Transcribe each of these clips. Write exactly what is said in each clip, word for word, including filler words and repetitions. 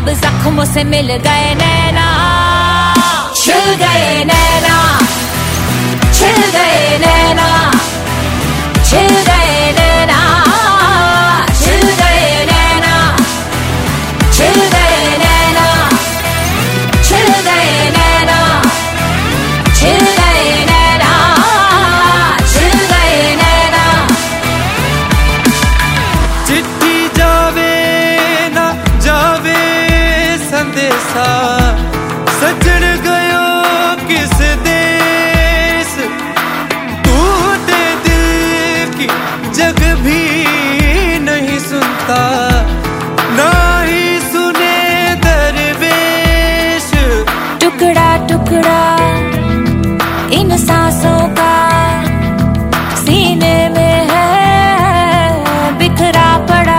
कब जख्मों से मिल गए नैना, छिल गए नैना, छिल गए नैना, छिल गए नैना, छिल गए नैना, छिल गए नैना, छिल गए नैना, छिल गए नैना, छिल गए नैना। चिट्ठी जावे ना जावे संदेशा, सजन गयो किस देश, तू दे दिल की जग भी नहीं सुनता, ना ही सुने दरवेश। टुकड़ा टुकड़ा इन सांसों का सीने में है बिखरा पड़ा,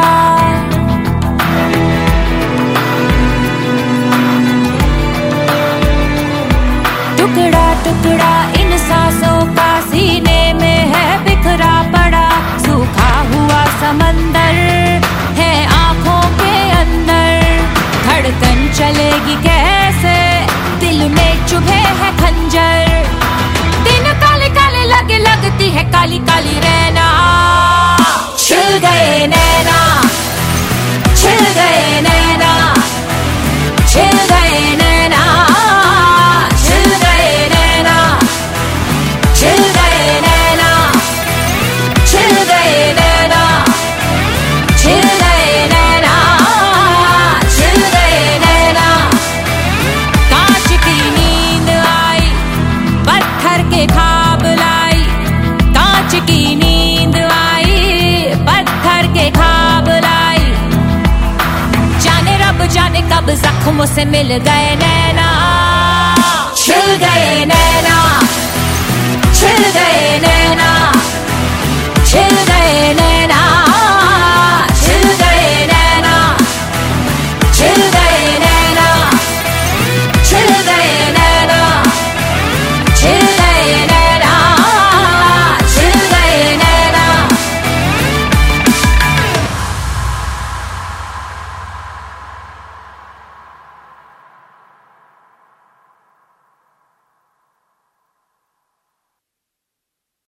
टुकड़ा टुकड़ा इन सांसों का सीने में है बिखरा पड़ा। सूखा हुआ समंदर है आंखों के अंदर, धड़कन चलेगी कैसे दिल में चुभे है खंजर। दिन काले काले लगे लगती है काली काली रैना, छिल गए नैना, छिल गए नैना, छिल गए नैना, छिल गए नैना, छिल गए नैना, छिल गए नैना, छिल गए नैना, छिल गए नैना। कांच की नींद आई पत्थर के ख्वाब लाई, कांच की नींद आई पत्थर के ख्वाब लाई। जाने रब जाने कब जख्मों से मिल गए नैना, छिल गए नैना, छिल गए नैना, छिल गए नैना, छिल गए नैना, छिल गए नैना, छिल गए नैना, छिल गए नैना।